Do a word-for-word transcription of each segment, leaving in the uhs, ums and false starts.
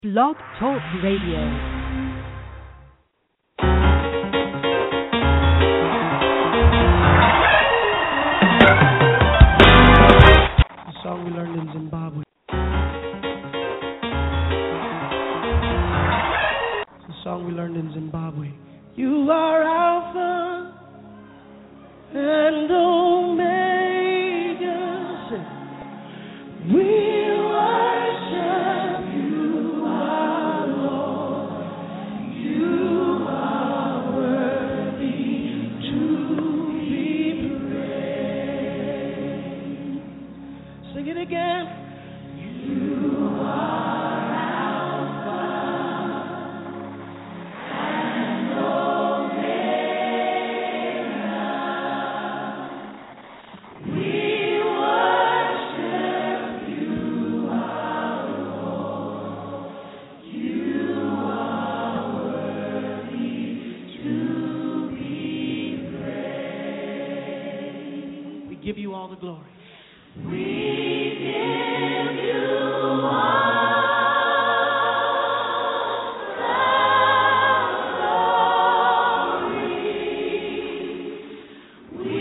Blog Talk Radio. The song we learned in Zimbabwe. The song we learned in Zimbabwe. You are Alpha and Omega. We worship you, our Lord. You are worthy to be praised. Sing it again. You are Alpha and Omega. We worship you, our Lord. You are worthy to be praised. We give you all the glory. We give you all the glory. We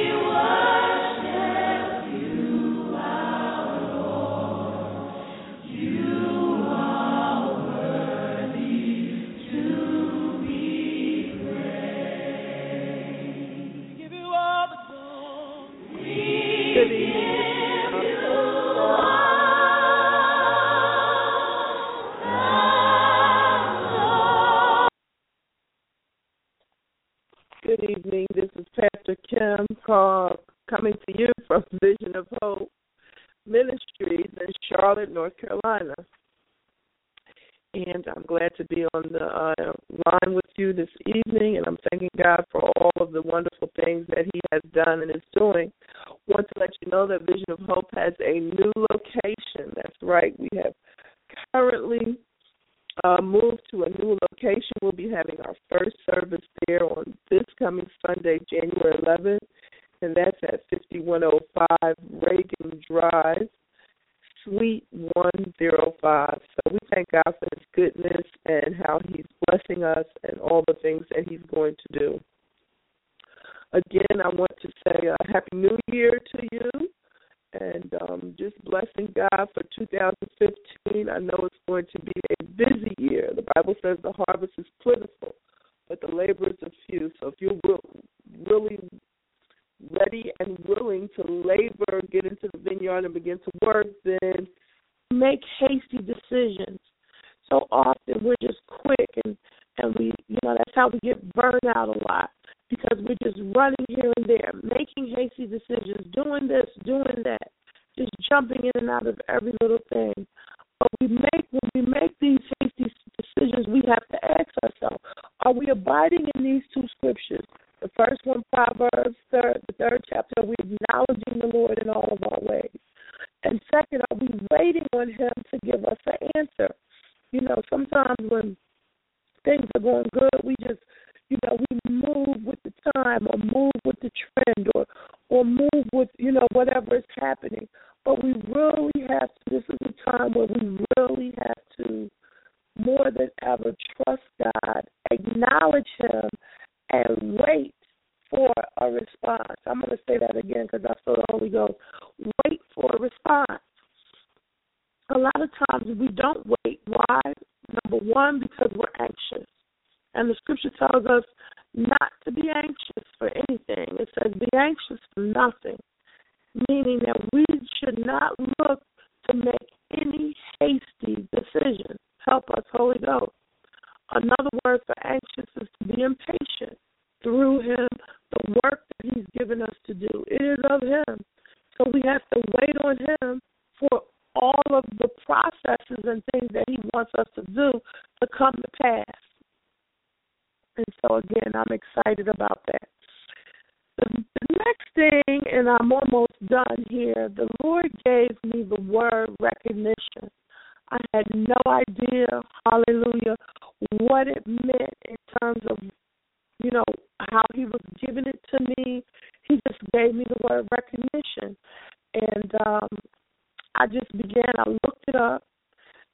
worship you, our Lord. You are worthy to be praised. We give you all the glory. Good evening. Good evening. This is Pastor Kim call, coming to you from Vision of Hope Ministries in Charlotte, North Carolina. And I'm glad to be on the uh, line with you this evening, and I'm thanking God for all of the wonderful things that He has done and is doing. I want to let you know that Vision of Hope has a new location. That's right. We have currently uh, moved to a new location. We'll be having our first service there on this coming Sunday, January eleventh, and that's at fifty-one oh five Reagan Drive, Suite one oh five. So we thank God for His goodness and how He's blessing us and all the things that He's going to do. Again, I want to say a Happy New Year to you, and um, just blessing God for two thousand fifteen. I know it's going to be a busy year. The Bible says the harvest is plentiful, but the laborers are few. So if you're really ready and willing to labor, get into the vineyard and begin to work, then make hasty decisions. So often we're just quick, and, and we, you know, that's how we get burned out a lot, because we're just running here and there, making hasty decisions, doing this, doing that, just jumping in and out of every little thing. But we make when we make these hasty decisions, we have to ask ourselves, are we abiding in these two scriptures? The first one, Proverbs, third, the third chapter, are we acknowledging the Lord in all of our ways? And second, are we waiting on Him to give us an answer? You know, sometimes when things are going good, we just, you know, we move with the time or move with the trend or, or move with, you know, whatever is happening. But we really have to, this is a time where we really have to, more than ever, trust God, acknowledge Him, and wait for a response. I'm going to say that again because I feel the Holy Ghost. Wait for a response. A lot of times we don't wait. Why? Number one, because we're anxious. And the scripture tells us not to be anxious for anything. It says be anxious for nothing, meaning that we should not look to make any hasty decisions. Help us, Holy Ghost. Another word for anxious is to be impatient. Through Him, the work that He's given us to do, it is of Him. So we have to wait on Him for all of the processes and things that He wants us to do to come to pass. And so, again, I'm excited about that. The, the next thing, and I'm almost done here, the Lord gave me the word recognition. I had no idea, hallelujah, what it meant in terms of, you know, how He was giving it to me. He just gave me the word recognition. And um, I just began, I looked it up,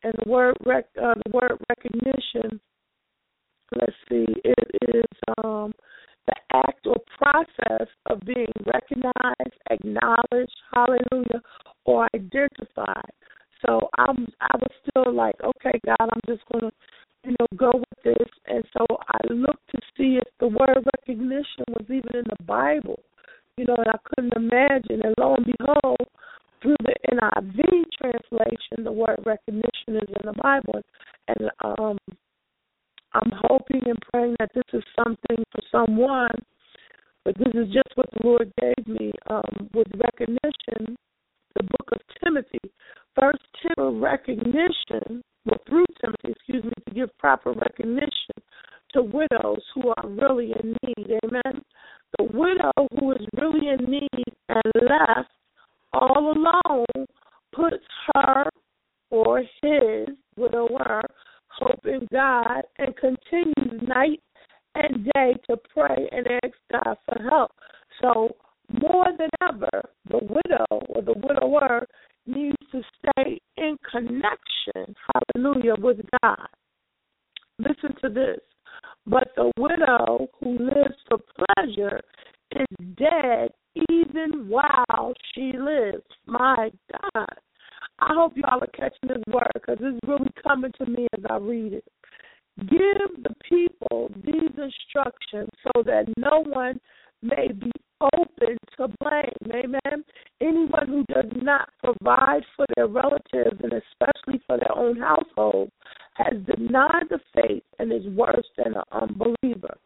And the word rec, uh, the word recognition, let's see, it is um, the act or process of being recognized, acknowledged, hallelujah, or identified. So I'm, I was still like, okay, God, I'm just going to, you know, go with this. And so I looked to see if the word recognition was even in the Bible, you know, and I couldn't imagine. And lo and behold, through the N I V translation, the word recognition is in the Bible. And um, I'm hoping and praying that this is something for someone, but this is just what the Lord gave me um, with recognition, the book of Timothy. First, Timothy recognition, well, through Timothy, excuse me, to give proper recognition to widows who are really in need. Amen. The widow who is really in need and left all alone puts her or his widower hope in God and continues night and day to pray and ask God for help. So more than ever, the widow or the widower needs to stay in connection, hallelujah, with God. Listen to this. But the widow who lives for pleasure is dead even while she lives. My God. I hope y'all are catching this word because it's really coming to me as I read it. Give the people these instructions so that no one may be open to blame. Amen. Anyone who does not provide for their relatives and especially for their own household has denied the faith and is worse than an unbeliever.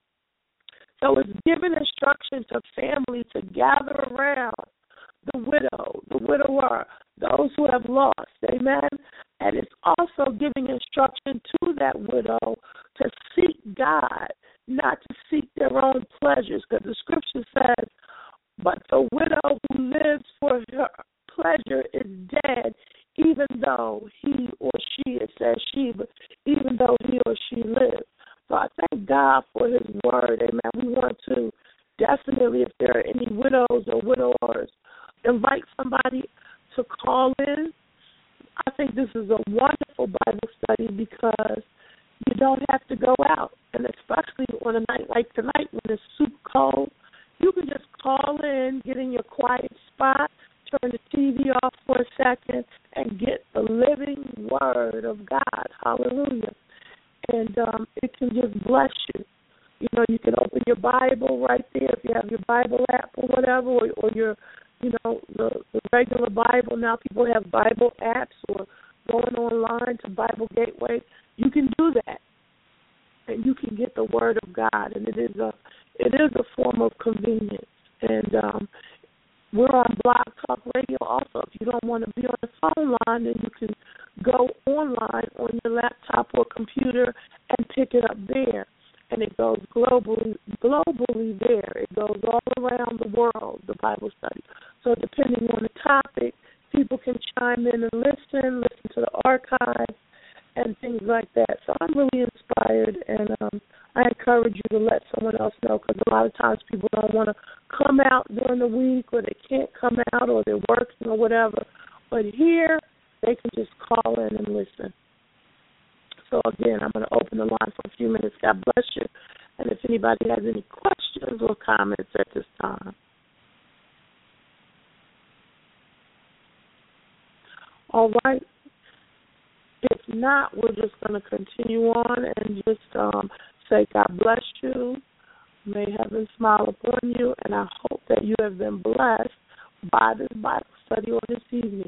So it's giving instruction to families to gather around the widow, the widower, those who have lost, amen? And it's also giving instruction to that widow to seek God, not to seek their own pleasures, because the scripture says, but the widow who lives for her pleasure is dead, even though he or she, it says she, but even though he or she lives. So I thank God for his word, amen. We want to definitely, if there are any widows or widowers, invite somebody to call in. I think this is a wonderful Bible study because you don't have to go out, and especially on a night like tonight when it's super cold, you can just call in, get in your quiet spot, turn the T V off for a second, and get the living word of God. Hallelujah. And um, it can just bless you. You know, you can open your Bible right there if you have your Bible app or whatever, or, or your, you know, the, the regular Bible. Now people have Bible apps or going online to Bible Gateway. You can do that, and you can get the Word of God, and it is a it is a form of convenience. And um, we're on Blog Talk Radio also. If you don't want to be on the phone line, then you can go online on your laptop or computer and pick it up there. And it goes globally, globally there. It goes all around the world, the Bible study. So depending on the topic, people can chime in and listen, listen to the archives, and things like that. So I'm really inspired, and um, I encourage you to let someone else know, because a lot of times people don't want to come out during the week, or they can't come out, or they're working or whatever. But here, they can just call in and listen. So, again, I'm going to open the line for a few minutes. God bless you. And if anybody has any questions or comments at this time. All right. If not, we're just going to continue on and just um, say God bless you. May heaven smile upon you. And I hope that you have been blessed by this Bible study on this evening.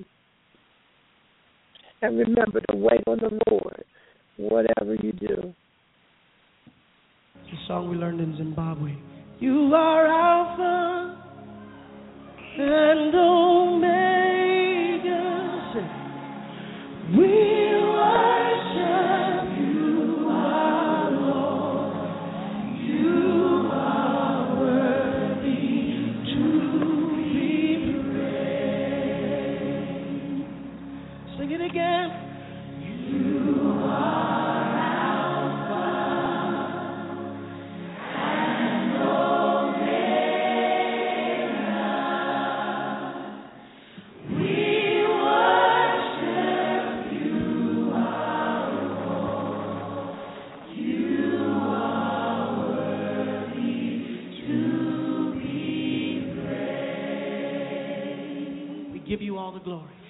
And remember to wait on the Lord, whatever you do. It's a song we learned in Zimbabwe. You are Alpha and Omega. We worship you, our Lord. You are worthy to be praised. Sing it again. You are Alpha and Omega. give you all the glory.